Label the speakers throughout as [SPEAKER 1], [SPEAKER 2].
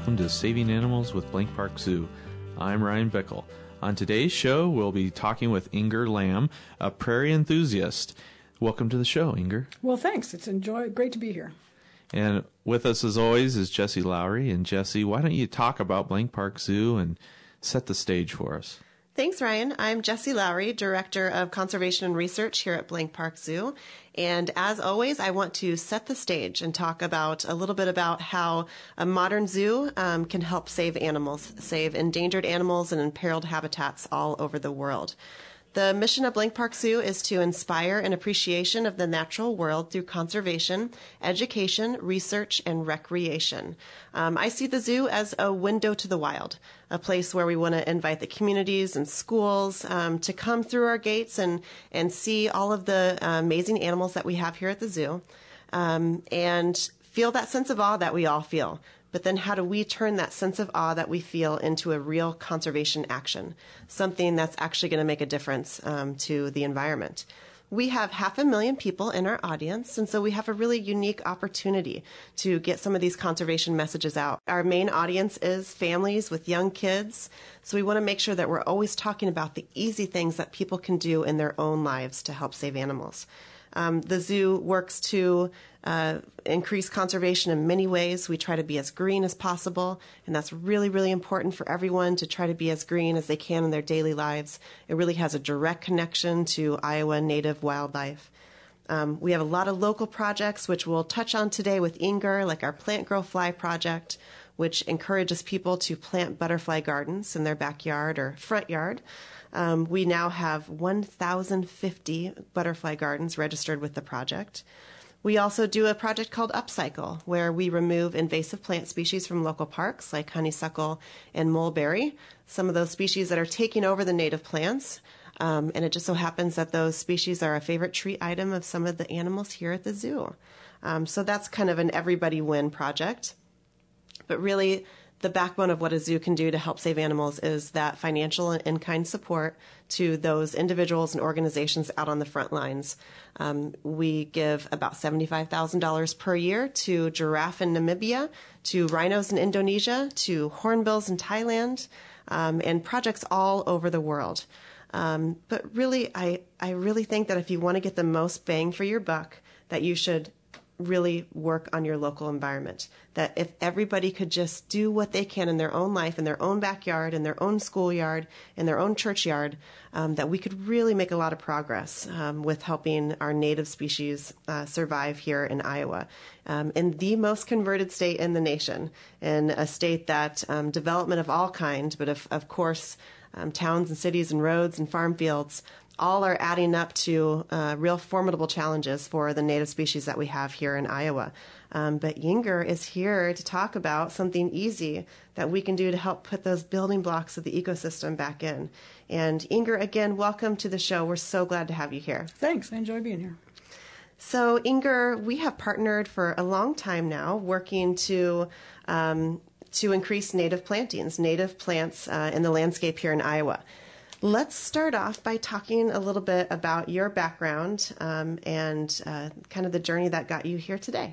[SPEAKER 1] welcome to Saving Animals with Blank Park Zoo. I'm Ryan Bickle. On today's show, we'll be talking with Inger Lamb, a prairie enthusiast. Welcome to the show, Inger.
[SPEAKER 2] Well, thanks. It's great to be here.
[SPEAKER 1] And with us, as always, is Jesse Lowry. And Jesse, why don't you talk about Blank Park Zoo and set the stage for us?
[SPEAKER 3] Thanks, Ryan. I'm Jesse Lowry, Director of Conservation and Research here at Blank Park Zoo. And as always, I want to set the stage and talk about a little bit about how a modern zoo can help save animals, save endangered animals and imperiled habitats all over the world. The mission of Blank Park Zoo is to inspire an appreciation of the natural world through conservation, education, research, and recreation. I see the zoo as a window to the wild, a place where we want to invite the communities and schools to come through our gates and see all of the amazing animals that we have here at the zoo, and feel that sense of awe that we all feel. But then how do we turn that sense of awe that we feel into a real conservation action, something that's actually going to make a difference to the environment? We have 500,000 people in our audience, and so we have a really unique opportunity to get some of these conservation messages out. Our main audience is families with young kids, so we want to make sure that we're always talking about the easy things that people can do in their own lives to help save animals. The zoo works to increase conservation in many ways. We try to be as green as possible, and that's really, really important for everyone to try to be as green as they can in their daily lives. It really has a direct connection to Iowa native wildlife. We have a lot of local projects, which we'll touch on today with Inger, like our Plant Grow Fly project, which encourages people to plant butterfly gardens in their backyard or front yard. We now have 1,050 butterfly gardens registered with the project. We also do a project called Upcycle, where we remove invasive plant species from local parks like honeysuckle and mulberry, some of those species that are taking over the native plants. And it just so happens that those species are a favorite treat item of some of the animals here at the zoo. So that's kind of an everybody win project. But really, the backbone of what a zoo can do to help save animals is that financial and in-kind support to those individuals and organizations out on the front lines. We give about $75,000 per year to giraffe in Namibia, to rhinos in Indonesia, to hornbills in Thailand, and projects all over the world. But really, I really think that if you want to get the most bang for your buck, that you should really work on your local environment. That if everybody could just do what they can in their own life, in their own backyard, in their own schoolyard, in their own churchyard, that we could really make a lot of progress with helping our native species survive here in Iowa, in the most converted state in the nation, in a state that development of all kinds, but of course, towns and cities and roads and farm fields all are adding up to real formidable challenges for the native species that we have here in Iowa. But Inger is here to talk about something easy that we can do to help put those building blocks of the ecosystem back in. And Inger, again, welcome to the show. We're so glad to have you here.
[SPEAKER 2] Thanks. I enjoy being here.
[SPEAKER 3] So, Inger, we have partnered for a long time now working to increase native plantings, native plants in the landscape here in Iowa. Let's start off by talking a little bit about your background and kind of the journey that got you here today.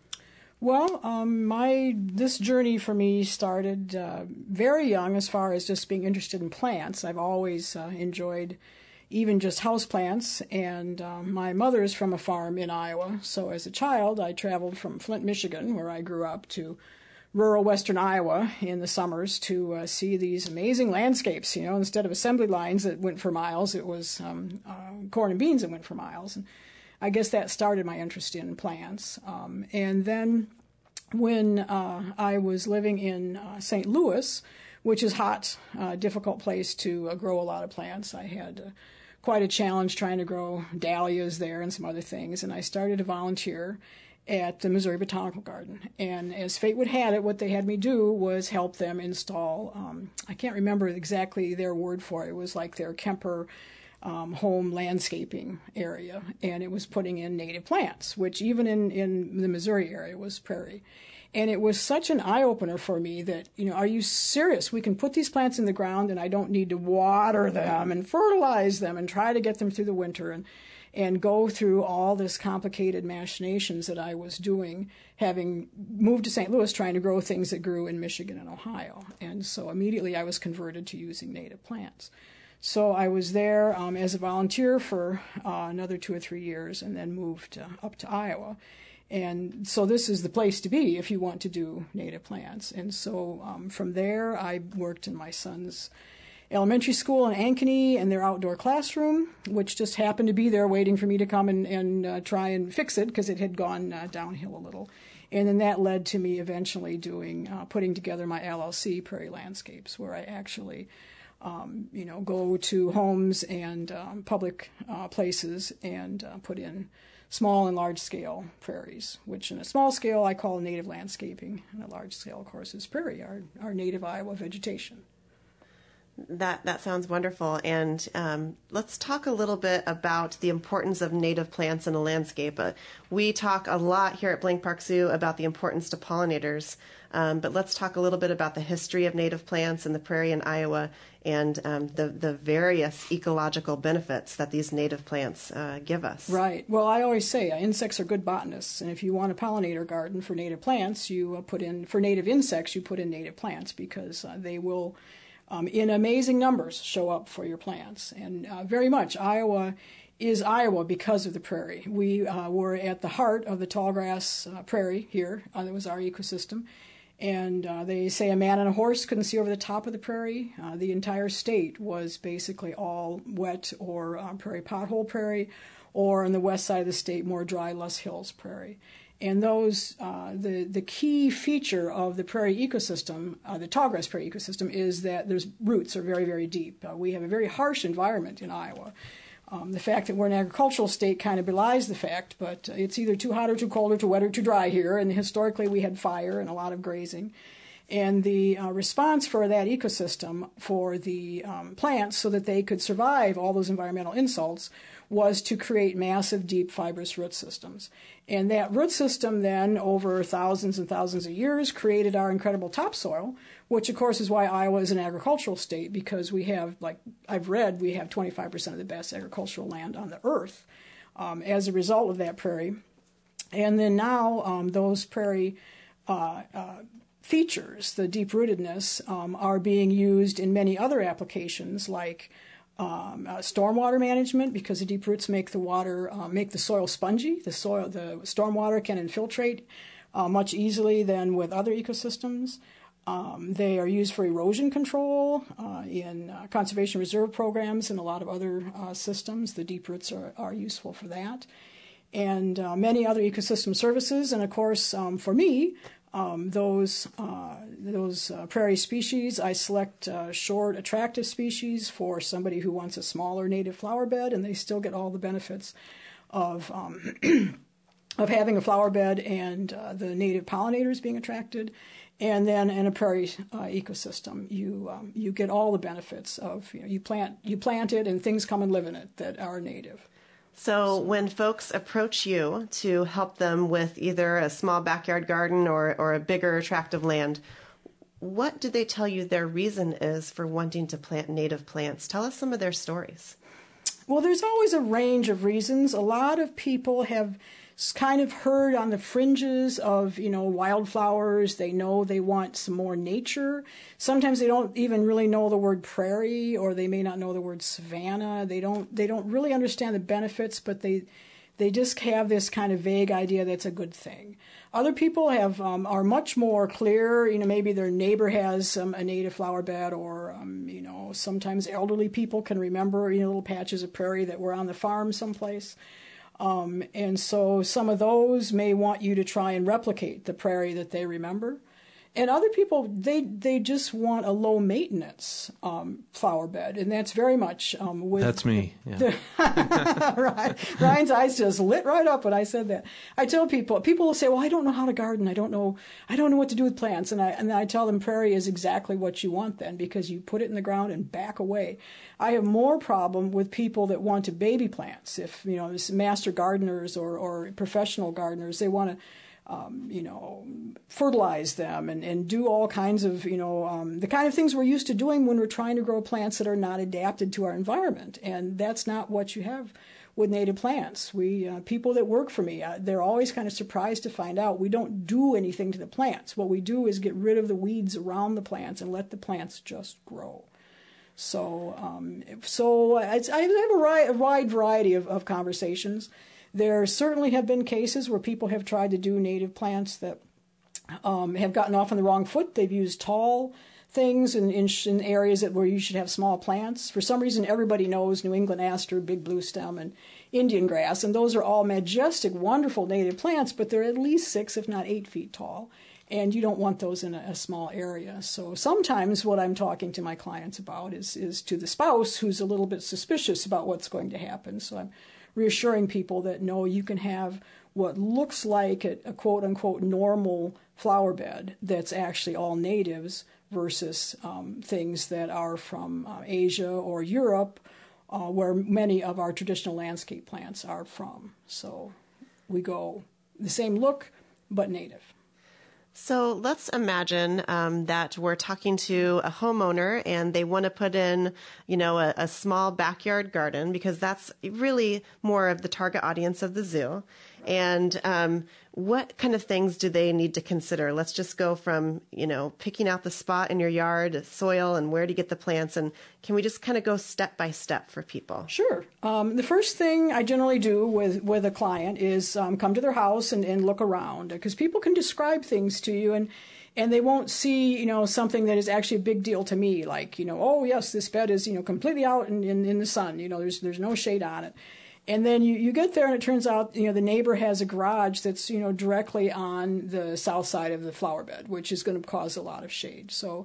[SPEAKER 2] Well, this journey for me started very young as far as just being interested in plants. I've always enjoyed even just houseplants, and my mother is from a farm in Iowa, so as a child I traveled from Flint, Michigan, where I grew up, to rural western Iowa in the summers to see these amazing landscapes. You know, instead of assembly lines that went for miles, it was corn and beans that went for miles. And I guess that started my interest in plants. And then when I was living in St. Louis, which is hot, difficult place to grow a lot of plants, I had quite a challenge trying to grow dahlias there and some other things. And I started to volunteer at the Missouri Botanical Garden. And as fate would have it, what they had me do was help them install, I can't remember exactly their word for it. It was like their Kemper home landscaping area. And it was putting in native plants, which even in the Missouri area was prairie. And it was such an eye-opener for me that, you know, are you serious? We can put these plants in the ground and I don't need to water them and fertilize them and try to get them through the winter. and go through all this complicated machinations that I was doing, having moved to St. Louis trying to grow things that grew in Michigan and Ohio. And so immediately I was converted to using native plants. So I was there as a volunteer for another 2 or 3 years, and then moved up to Iowa. And so this is the place to be if you want to do native plants. And so from there, I worked in my son's elementary school in Ankeny and their outdoor classroom, which just happened to be there waiting for me to come and try and fix it because it had gone downhill a little. And then that led to me eventually putting together my LLC, Prairie Landscapes, where I actually go to homes and public places and put in small and large scale prairies, which in a small scale I call native landscaping, and a large scale, of course, is prairie, our native Iowa vegetation.
[SPEAKER 3] That sounds wonderful. And let's talk a little bit about the importance of native plants in a landscape. We talk a lot here at Blank Park Zoo about the importance to pollinators, but let's talk a little bit about the history of native plants in the prairie in Iowa and the various ecological benefits that these native plants give us.
[SPEAKER 2] Right. Well, I always say insects are good botanists, and if you want a pollinator garden for native plants, you for native insects, you put in native plants because they will in amazing numbers show up for your plants. And very much Iowa is Iowa because of the prairie. We were at the heart of the tallgrass prairie here. That was our ecosystem. And they say a man and a horse couldn't see over the top of the prairie. The entire state was basically all wet or prairie pothole prairie, or on the west side of the state, more dry, less hills prairie. And those, the key feature of the prairie ecosystem, the tallgrass prairie ecosystem, is that there's roots are very, very deep. We have a very harsh environment in Iowa. The fact that we're an agricultural state kind of belies the fact, but it's either too hot or too cold or too wet or too dry here. And historically, we had fire and a lot of grazing. And the response for that ecosystem, for the plants, so that they could survive all those environmental insults, was to create massive, deep, fibrous root systems. And that root system then, over thousands and thousands of years, created our incredible topsoil, which, of course, is why Iowa is an agricultural state, because we have, like I've read, we have 25% of the best agricultural land on the earth as a result of that prairie. And then now those prairie features, the deep-rootedness, are being used in many other applications, like stormwater management, because the deep roots make the water, make the soil spongy. The stormwater can infiltrate much easily than with other ecosystems. They are used for erosion control in conservation reserve programs and a lot of other systems. The deep roots are useful for that. And many other ecosystem services. And of course, for me, those prairie species, I select short, attractive species for somebody who wants a smaller native flower bed, and they still get all the benefits of of having a flower bed and the native pollinators being attracted. And then in a prairie ecosystem, you get all the benefits of you plant it and things come and live in it that are native.
[SPEAKER 3] So when folks approach you to help them with either a small backyard garden or a bigger attractive land, what do they tell you their reason is for wanting to plant native plants? Tell us some of their stories.
[SPEAKER 2] Well, there's always a range of reasons. A lot of people have kind of heard on the fringes of, wildflowers. They know they want some more nature. Sometimes they don't even really know the word prairie, or they may not know the word savanna. They don't really understand the benefits, but they just have this kind of vague idea that's a good thing. Other people are much more clear. Maybe their neighbor has a native flower bed, or sometimes elderly people can remember little patches of prairie that were on the farm someplace. And so some of those may want you to try and replicate the prairie that they remember. And other people, they just want a low maintenance flower bed, and that's very much with.
[SPEAKER 1] That's me. Yeah.
[SPEAKER 2] Right. Ryan's eyes just lit right up when I said that. I tell people will say, "Well, I don't know how to garden. I don't know what to do with plants." And I tell them prairie is exactly what you want then, because you put it in the ground and back away. I have more problem with people that want to baby plants. If this master gardeners or professional gardeners, they want to fertilize them and do all kinds of, the kind of things we're used to doing when we're trying to grow plants that are not adapted to our environment. And that's not what you have with native plants. People that work for me, they're always kind of surprised to find out we don't do anything to the plants. What we do is get rid of the weeds around the plants and let the plants just grow. So I have a wide variety of conversations. There certainly have been cases where people have tried to do native plants that have gotten off on the wrong foot. They've used tall things in areas where you should have small plants. For some reason, everybody knows New England aster, big blue stem, and Indian grass, and those are all majestic, wonderful native plants, but they're at least 6, if not 8 feet tall, and you don't want those in a small area. So sometimes what I'm talking to my clients about is to the spouse who's a little bit suspicious about what's going to happen. So I'm reassuring people that no, you can have what looks like a quote-unquote normal flower bed that's actually all natives versus things that are from Asia or Europe, where many of our traditional landscape plants are from. So we go the same look, but native.
[SPEAKER 3] So let's imagine that we're talking to a homeowner and they want to put in, a small backyard garden, because that's really more of the target audience of the zoo. And what kind of things do they need to consider? Let's just go from, picking out the spot in your yard, soil, and where to get the plants. And can we just kind of go step by step for people?
[SPEAKER 2] Sure. The first thing I generally do with a client is come to their house and look around, because people can describe things to you and they won't see, something that is actually a big deal to me, like, oh yes, this bed is, completely out in the sun, there's no shade on it. And then you get there and it turns out, the neighbor has a garage that's, directly on the south side of the flower bed, which is going to cause a lot of shade. So,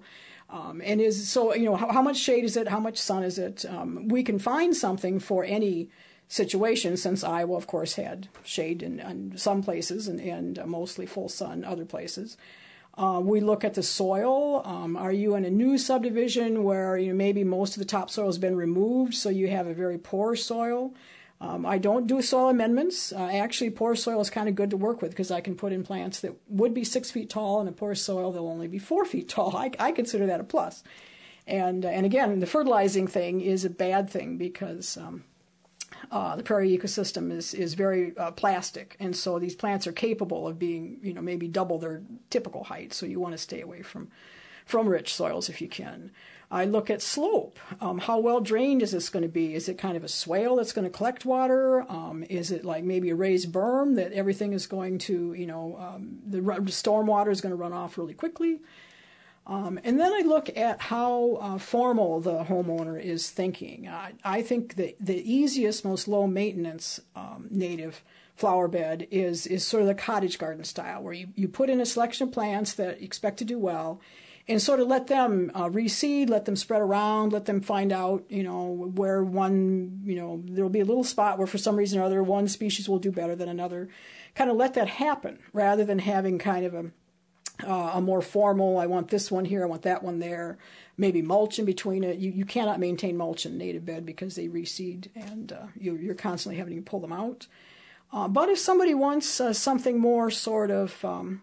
[SPEAKER 2] how much shade is it? How much sun is it? We can find something for any situation, since Iowa, of course, had shade in some places and mostly full sun other places. We look at the soil. Are you in a new subdivision where maybe most of the topsoil has been removed, so you have a very poor soil? I don't do soil amendments. Actually, poor soil is kind of good to work with, because I can put in plants that would be 6 feet tall, and a poor soil they'll only be 4 feet tall. I consider that a plus. And again, the fertilizing thing is a bad thing, because the prairie ecosystem is very plastic, and so these plants are capable of being maybe double their typical height. So you want to stay away from rich soils if you can. I look at slope. How well drained is this going to be? Is it kind of a swale that's going to collect water? Is it like maybe a raised berm that everything is going to, the storm water is going to run off really quickly? And then I look at how formal the homeowner is thinking. I think the easiest, most low maintenance native flower bed is sort of the cottage garden style, where you put in a selection of plants that you expect to do well, and sort of let them reseed, let them spread around, let them find out, where one, there'll be a little spot where for some reason or other one species will do better than another. Kind of let that happen, rather than having kind of a more formal, I want this one here, I want that one there, maybe mulch in between it. You cannot maintain mulch in a native bed because they reseed, and you're constantly having to pull them out. But if somebody wants something more sort of...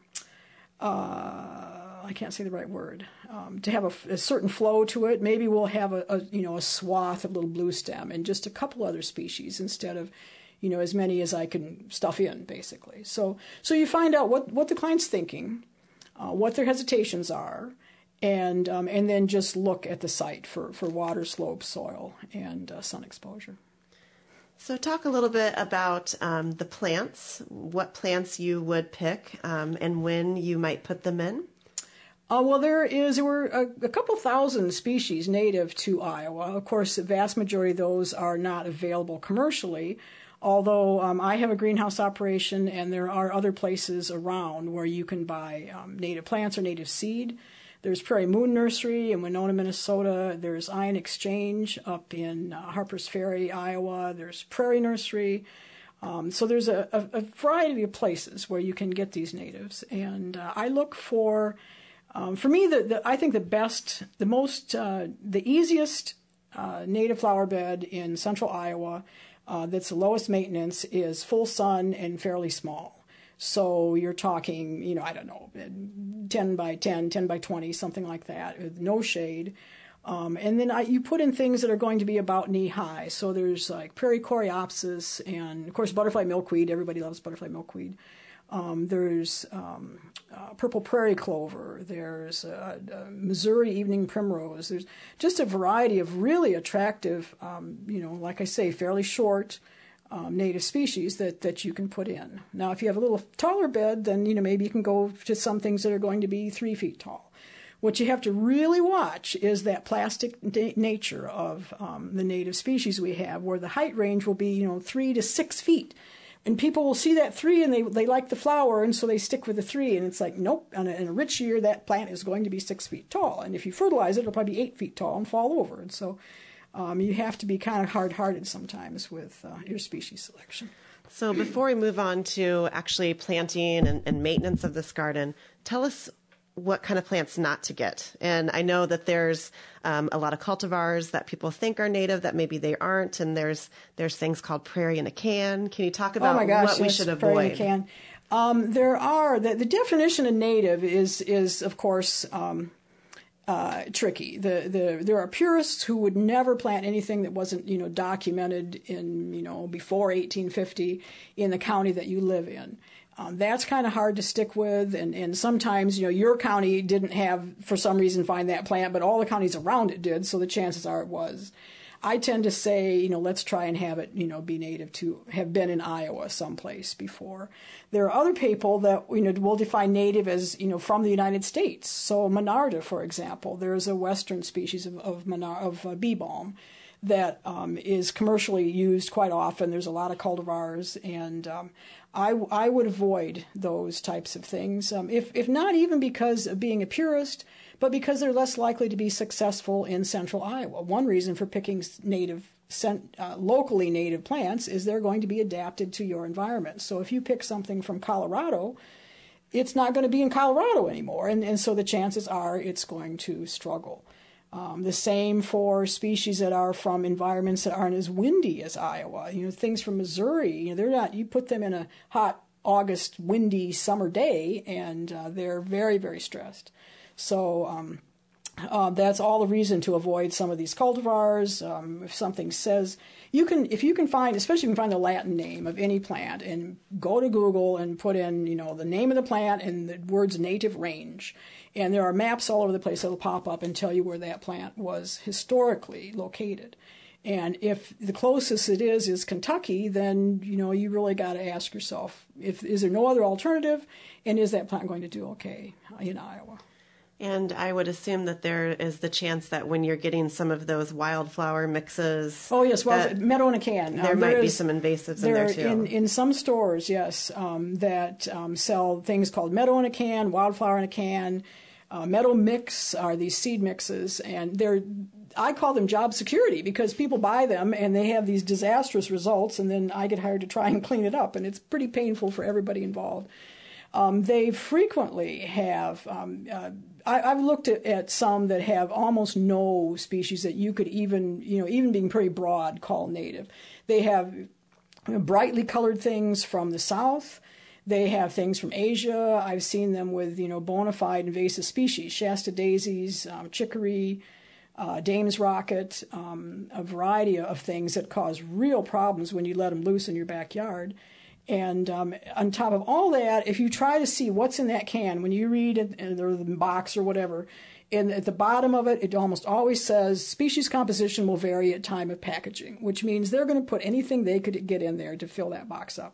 [SPEAKER 2] I can't say the right word, to have a certain flow to it, maybe we'll have a swath of little blue stem and just a couple other species instead of, as many as I can stuff in, basically. So you find out what the client's thinking, what their hesitations are, and then just look at the site for water, slope, soil, and sun exposure.
[SPEAKER 3] So talk a little bit about the plants, what plants you would pick, and when you might put them in.
[SPEAKER 2] Well, there were a couple thousand species native to Iowa. Of course, the vast majority of those are not available commercially, although I have a greenhouse operation, and there are other places around where you can buy native plants or native seed. There's Prairie Moon Nursery in Winona, Minnesota. There's Ion Exchange up in Harpers Ferry, Iowa. There's Prairie Nursery. So there's a variety of places where you can get these natives. And I look for me, I think the easiest native flower bed in central Iowa that's the lowest maintenance is full sun and fairly small. So you're talking, I don't know, 10 by 10, 10 by 20, something like that, with no shade. And then you put in things that are going to be about knee high. So there's like prairie coreopsis and, of course, butterfly milkweed. Everybody loves butterfly milkweed. There's purple prairie clover. There's Missouri evening primrose. There's just a variety of really attractive, like I say, fairly short native species that you can put in. Now, if you have a little taller bed, then maybe you can go to some things that are going to be 3 feet tall. What you have to really watch is that plastic nature of the native species we have, where the height range will be 3 to 6 feet. And people will see that 3 and they like the flower, and so they stick with the 3. And it's like, nope, in a rich year, that plant is going to be 6 feet tall. And if you fertilize it, it'll probably be 8 feet tall and fall over. And so you have to be kind of hard-hearted sometimes with your species selection.
[SPEAKER 3] So before we move on to actually planting and maintenance of this garden, tell us what kind of plants not to get. And I know that there's a lot of cultivars that people think are native that maybe they aren't, and there's things called prairie in a can. Can you talk about what we should avoid?
[SPEAKER 2] Prairie in a can. There are the definition of native is of course tricky. There are purists who would never plant anything that wasn't documented in before 1850 in the county that you live in. That's kind of hard to stick with, and sometimes your county didn't for some reason find that plant, but all the counties around it did, so the chances are it was. I tend to say, let's try and have it, be native to have been in Iowa someplace before. There are other people that, will define native as, from the United States. So Monarda, for example, there is a western species of bee balm that is commercially used quite often. There's a lot of cultivars, and I would avoid those types of things, if not even because of being a purist, but because they're less likely to be successful in central Iowa. One reason for picking locally native plants is they're going to be adapted to your environment. So if you pick something from Colorado, it's not going to be in Colorado anymore, and so the chances are it's going to struggle. The same for species that are from environments that aren't as windy as Iowa. Things from Missouri, they're not. You put them in a hot August, windy summer day, and they're very, very stressed. So that's all the reason to avoid some of these cultivars. If something says if you can find, especially if you can find the Latin name of any plant, and go to Google and put in the name of the plant and the words native range. And there are maps all over the place that will pop up and tell you where that plant was historically located. And if the closest it is Kentucky, then, you really got to ask yourself, is there no other alternative? And is that plant going to do okay in Iowa?
[SPEAKER 3] And I would assume that there is the chance that when you're getting some of those wildflower mixes...
[SPEAKER 2] Oh, yes, meadow in a can.
[SPEAKER 3] There might be some invasives in there, too.
[SPEAKER 2] In some stores, yes, that sell things called meadow in a can, wildflower in a can. Meadow mix are these seed mixes, and I call them job security because people buy them and they have these disastrous results, and then I get hired to try and clean it up, and it's pretty painful for everybody involved. They frequently have... I've looked at some that have almost no species that you could even being pretty broad, call native. They have brightly colored things from the south. They have things from Asia. I've seen them with, bona fide invasive species, Shasta daisies, chicory, Dame's rocket, a variety of things that cause real problems when you let them loose in your backyard. And on top of all that, if you try to see what's in that can, when you read it, or the box or whatever, and at the bottom of it, it almost always says species composition will vary at time of packaging, which means they're going to put anything they could get in there to fill that box up.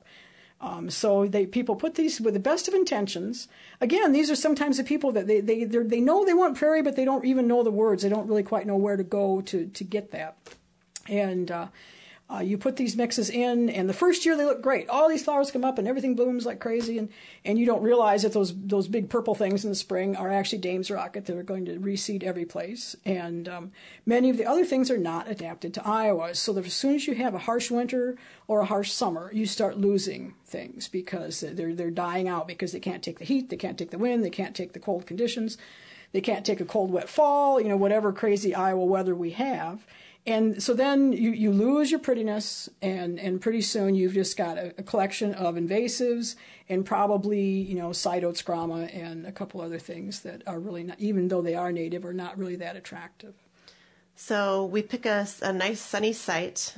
[SPEAKER 2] So people put these with the best of intentions. Again, these are sometimes the people that they know they want prairie, but they don't even know the words. They don't really quite know where to go to get that. And you put these mixes in, and the first year they look great. All these flowers come up, and everything blooms like crazy, and you don't realize that those big purple things in the spring are actually Dame's rocket that are going to reseed every place. And many of the other things are not adapted to Iowa. So that as soon as you have a harsh winter or a harsh summer, you start losing things because they're dying out because they can't take the heat, they can't take the wind, they can't take the cold conditions, they can't take a cold, wet fall, whatever crazy Iowa weather we have. And so then you lose your prettiness, and pretty soon you've just got a collection of invasives and probably, Cytodes grama and a couple other things that are really not, even though they are native, are not really that attractive.
[SPEAKER 3] So we pick a nice sunny site,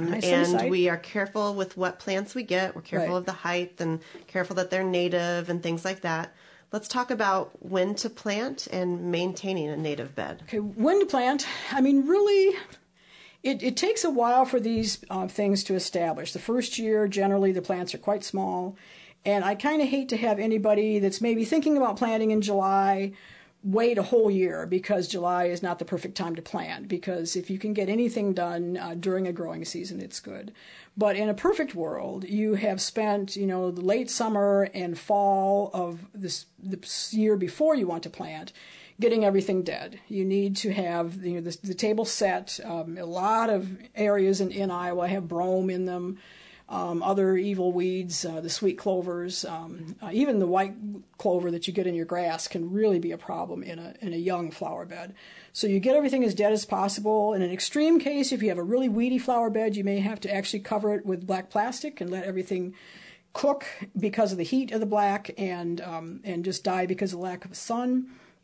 [SPEAKER 3] we are careful with what plants we get. We're careful of the height and careful that they're native and things like that. Let's talk about when to plant and maintaining a native bed.
[SPEAKER 2] Okay, when to plant. I mean, really, it takes a while for these things to establish. The first year, generally, the plants are quite small. And I kind of hate to have anybody that's maybe thinking about planting in July wait a whole year, because July is not the perfect time to plant, because if you can get anything done during a growing season, it's good. But in a perfect world, you have spent, the late summer and fall of the year before you want to plant getting everything dead. You need to have the table set. A lot of areas in Iowa have brome in them. Other evil weeds, the sweet clovers, even the white clover that you get in your grass can really be a problem in a young flower bed. So you get everything as dead as possible. In an extreme case, if you have a really weedy flower bed, you may have to actually cover it with black plastic and let everything cook because of the heat of the black, and just die because of the lack of sun.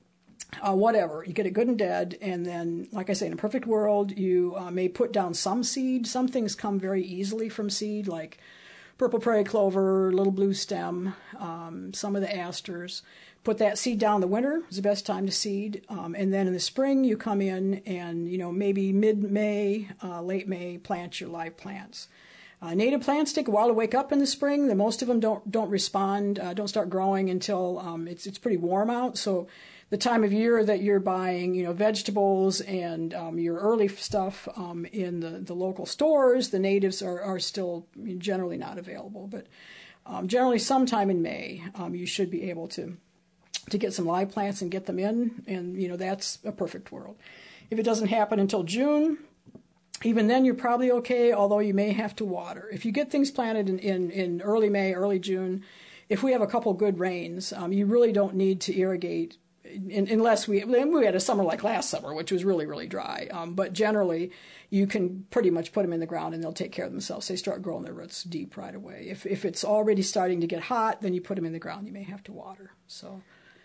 [SPEAKER 2] Whatever, you get it good and dead, and then, like I say, in a perfect world, you may put down some seed. Some things come very easily from seed, like purple prairie clover, little blue stem, some of the asters. Put that seed down in the winter is the best time to seed, and then in the spring you come in and maybe mid-May, late May, plant your live plants. Native plants take a while to wake up in the spring. Most of them don't respond, don't start growing until it's pretty warm out. So the time of year that you're buying, vegetables and your early stuff in the local stores, the natives are still generally not available. But generally sometime in May, you should be able to get some live plants and get them in, and that's a perfect world. If it doesn't happen until June, even then you're probably okay, although you may have to water. If you get things planted in early May, early June, if we have a couple good rains, you really don't need to irrigate unless we had a summer like last summer, which was really, really dry. But generally, you can pretty much put them in the ground and they'll take care of themselves. They start growing their roots deep right away. If it's already starting to get hot, then you put them in the ground. You may have to water. So,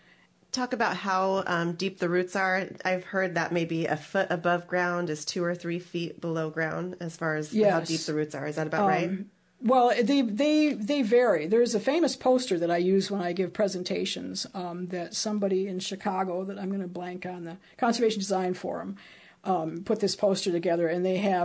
[SPEAKER 3] talk about how deep the roots are. I've heard that maybe a foot above ground is 2 or 3 feet below ground as far as how deep the roots are. Is that about right?
[SPEAKER 2] Well, they vary. There's a famous poster that I use when I give presentations that somebody in Chicago, that I'm going to blank on, the Conservation Design Forum, put this poster together, and they have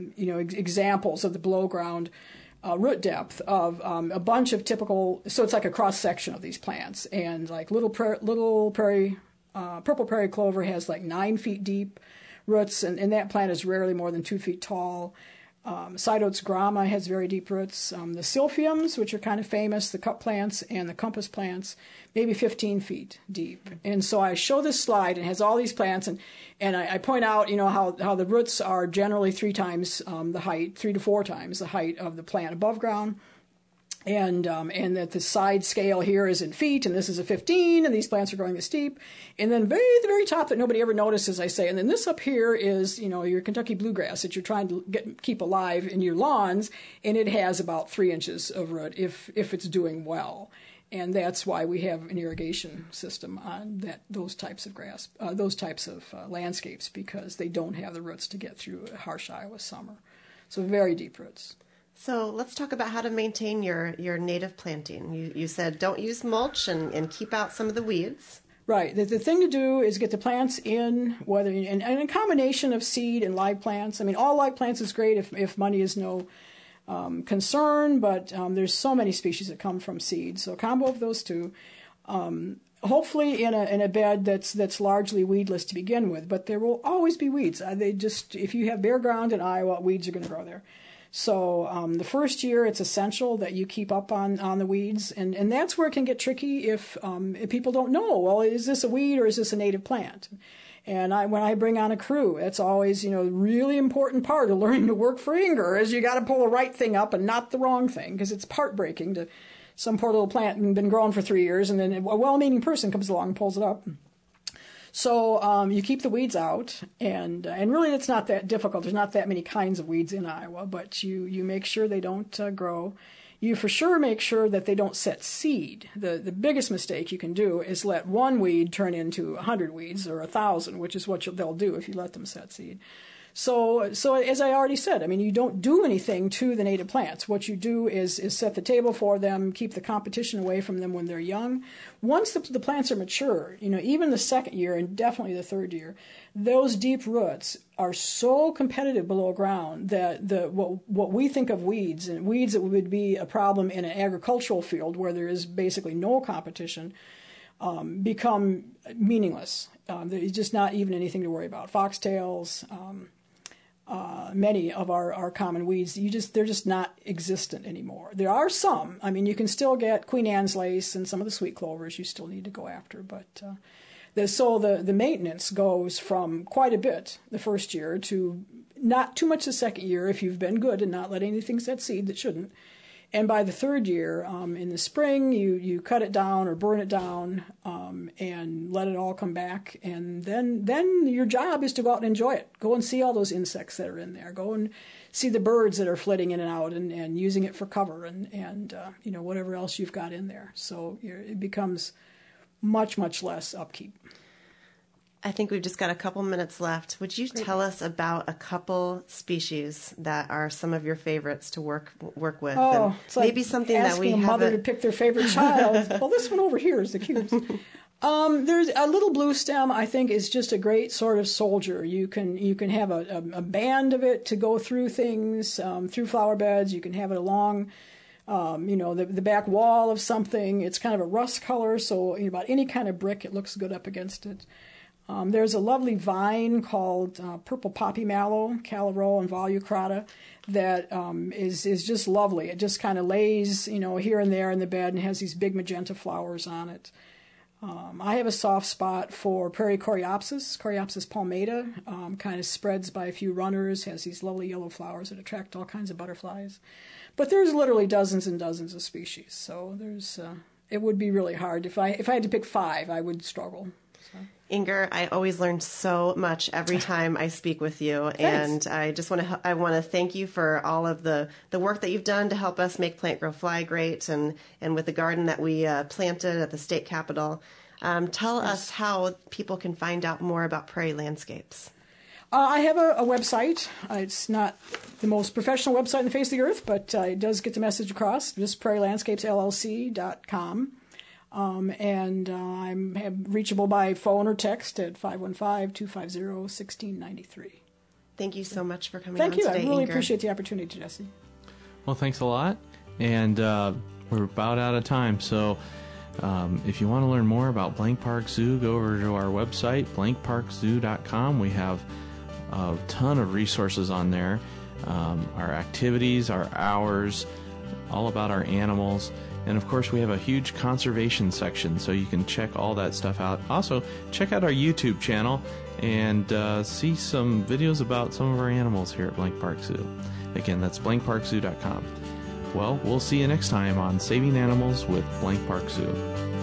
[SPEAKER 2] examples of the below ground root depth of a bunch of typical. So it's like a cross section of these plants, and like little prairie, purple prairie clover has like 9 feet deep roots, and that plant is rarely more than 2 feet tall. Cytodes grama has very deep roots. The silphiums, which are kind of famous, the cup plants and the compass plants, maybe 15 feet deep. And so I show this slide, and it has all these plants, and I point out, how the roots are generally 3 times the height, 3 to 4 times the height of the plant above ground. And that the side scale here is in feet, and this is a 15, and these plants are growing this deep. And then the very top that nobody ever notices, I say, and then this up here is, your Kentucky bluegrass that you're trying to keep alive in your lawns, and it has about 3 inches of root if it's doing well. And that's why we have an irrigation system on those types of grass, those types of landscapes, because they don't have the roots to get through a harsh Iowa summer. So very deep roots.
[SPEAKER 3] So let's talk about how to maintain your native planting. You said don't use mulch and keep out some of the weeds.
[SPEAKER 2] Right. The thing to do is get the plants in, and a combination of seed and live plants. I mean, all live plants is great if money is no concern, but there's so many species that come from seed. So a combo of those two. Hopefully in a bed that's largely weedless to begin with, but there will always be weeds. If you have bare ground in Iowa, weeds are going to grow there. So the first year, it's essential that you keep up on the weeds, and that's where it can get tricky if people don't know, well, is this a weed or is this a native plant? And when I bring on a crew, it's always, a really important part of learning to work for Inger is you got to pull the right thing up and not the wrong thing, because it's heartbreaking to some poor little plant and been growing for 3 years, and then a well-meaning person comes along and pulls it up. So you keep the weeds out, and really it's not that difficult. There's not that many kinds of weeds in Iowa, but you make sure they don't grow. You for sure make sure that they don't set seed. The biggest mistake you can do is let one weed turn into 100 weeds or 1,000, which is what they'll do if you let them set seed. So as I already said, I mean, you don't do anything to the native plants. What you do is set the table for them, keep the competition away from them when they're young. Once the plants are mature, even the second year and definitely the third year, those deep roots are so competitive below ground that what we think of weeds, and weeds that would be a problem in an agricultural field where there is basically no competition, become meaningless. There's just not even anything to worry about. Foxtails, many of our common weeds, they're just not existent anymore. There are some. I mean, you can still get Queen Anne's lace and some of the sweet clovers you still need to go after, but the maintenance goes from quite a bit the first year to not too much the second year if you've been good and not let anything set seed that shouldn't. And by the third year, in the spring, you cut it down or burn it down and let it all come back. And then your job is to go out and enjoy it. Go and see all those insects that are in there. Go and see the birds that are flitting in and out and using it for cover and whatever else you've got in there. So it becomes much, much less upkeep.
[SPEAKER 3] I think we've just got a couple minutes left. Would you tell us about a couple species that are some of your favorites to work with?
[SPEAKER 2] Oh,
[SPEAKER 3] and
[SPEAKER 2] it's like
[SPEAKER 3] maybe something that we
[SPEAKER 2] asking a mother to pick their favorite child. Well, this one over here is the cutest. There's a little blue stem. I think is just a great sort of soldier. You can have a band of it to go through things, through flower beds. You can have it along. The back wall of something. It's kind of a rust color, so about any kind of brick, it looks good up against it. There's a lovely vine called purple poppy mallow, Calero and volucrata, that is just lovely. It just kind of lays, here and there in the bed and has these big magenta flowers on it. I have a soft spot for prairie coreopsis palmata. Kind of spreads by a few runners, has these lovely yellow flowers that attract all kinds of butterflies. But there's literally dozens and dozens of species, so it would be really hard. If I had to pick 5, I would struggle. So.
[SPEAKER 3] Inger, I always learn so much every time I speak with you, and I just want to thank you for all of the work that you've done to help us make Plant Grow Fly great, and with the garden that we planted at the state capitol. Tell us how people can find out more about Prairie Landscapes.
[SPEAKER 2] I have a website. It's not the most professional website on the face of the earth, but it does get the message across. Just prairielandscapesllc.com. And I'm reachable by phone or text at 515-250-1693.
[SPEAKER 3] Thank you so much for coming
[SPEAKER 2] on today,
[SPEAKER 3] Thank you.
[SPEAKER 2] I really
[SPEAKER 3] Inger.
[SPEAKER 2] appreciate the opportunity, Jesse.
[SPEAKER 1] Well, thanks a lot. And we're about out of time. So if you want to learn more about Blank Park Zoo, go over to our website, blankparkzoo.com. We have a ton of resources on there. Our activities, our hours, all about our animals. And of course, we have a huge conservation section, so you can check all that stuff out. Also, check out our YouTube channel and see some videos about some of our animals here at Blank Park Zoo. Again, that's blankparkzoo.com. Well, we'll see you next time on Saving Animals with Blank Park Zoo.